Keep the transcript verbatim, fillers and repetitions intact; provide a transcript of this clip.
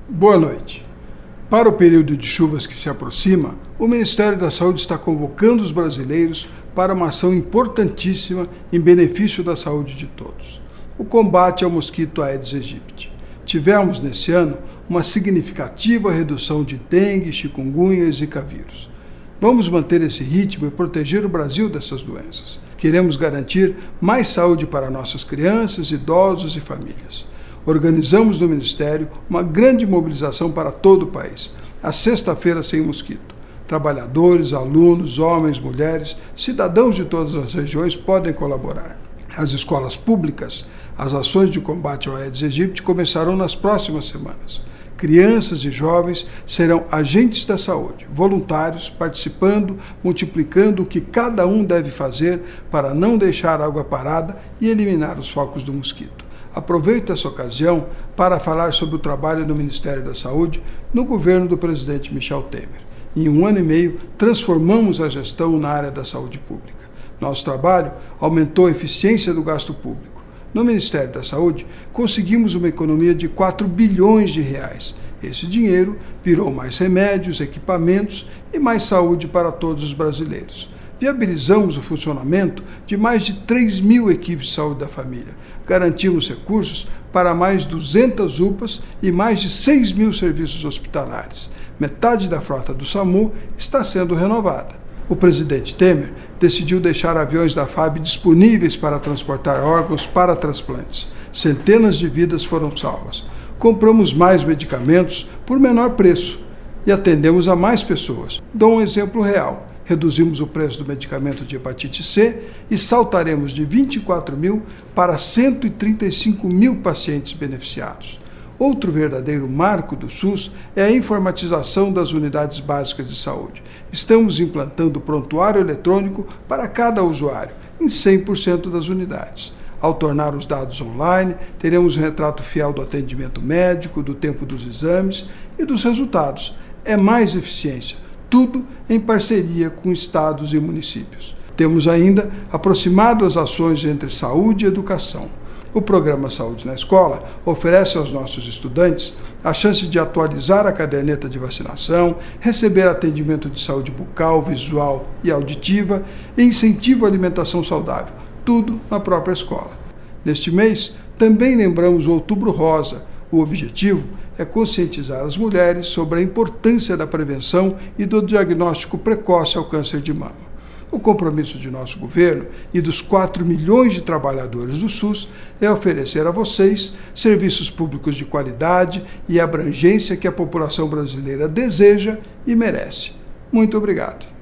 Boa noite. Para o período de chuvas que se aproxima, o Ministério da Saúde está convocando os brasileiros para uma ação importantíssima em benefício da saúde de todos: o combate ao mosquito Aedes aegypti. Tivemos, nesse ano, uma significativa redução de dengue, chikungunya e zika vírus. Vamos manter esse ritmo e proteger o Brasil dessas doenças. Queremos garantir mais saúde para nossas crianças, idosos e famílias. Organizamos no Ministério uma grande mobilização para todo o país. A Sexta-feira Sem Mosquito. Trabalhadores, alunos, homens, mulheres, cidadãos de todas as regiões podem colaborar. As escolas públicas, as ações de combate ao Aedes aegypti começarão nas próximas semanas. Crianças e jovens serão agentes da saúde, voluntários, participando, multiplicando o que cada um deve fazer para não deixar água parada e eliminar os focos do mosquito. Aproveito essa ocasião para falar sobre o trabalho no Ministério da Saúde no governo do presidente Michel Temer. Em um ano e meio, transformamos a gestão na área da saúde pública. Nosso trabalho aumentou a eficiência do gasto público. No Ministério da Saúde, conseguimos uma economia de quatro bilhões de reais. Esse dinheiro virou mais remédios, equipamentos e mais saúde para todos os brasileiros. Viabilizamos o funcionamento de mais de três mil equipes de saúde da família. Garantimos recursos para mais de duzentas U P As e mais de seis mil serviços hospitalares. Metade da frota do SAMU está sendo renovada. O presidente Temer decidiu deixar aviões da F A B disponíveis para transportar órgãos para transplantes. Centenas de vidas foram salvas. Compramos mais medicamentos por menor preço e atendemos a mais pessoas. Dou um exemplo real. Reduzimos o preço do medicamento de hepatite C e saltaremos de vinte e quatro mil para cento e trinta e cinco mil pacientes beneficiados. Outro verdadeiro marco do SUS é a informatização das unidades básicas de saúde. Estamos implantando prontuário eletrônico para cada usuário, em cem por cento das unidades. Ao tornar os dados online, teremos um retrato fiel do atendimento médico, do tempo dos exames e dos resultados. É mais eficiência. Tudo em parceria com estados e municípios. Temos ainda aproximado as ações entre saúde e educação. O programa Saúde na Escola oferece aos nossos estudantes a chance de atualizar a caderneta de vacinação, receber atendimento de saúde bucal, visual e auditiva e incentivo à alimentação saudável, tudo na própria escola. Neste mês, também lembramos o Outubro Rosa. O objetivo é conscientizar as mulheres sobre a importância da prevenção e do diagnóstico precoce ao câncer de mama. O compromisso de nosso governo e dos quatro milhões de trabalhadores do SUS é oferecer a vocês serviços públicos de qualidade e abrangência que a população brasileira deseja e merece. Muito obrigado.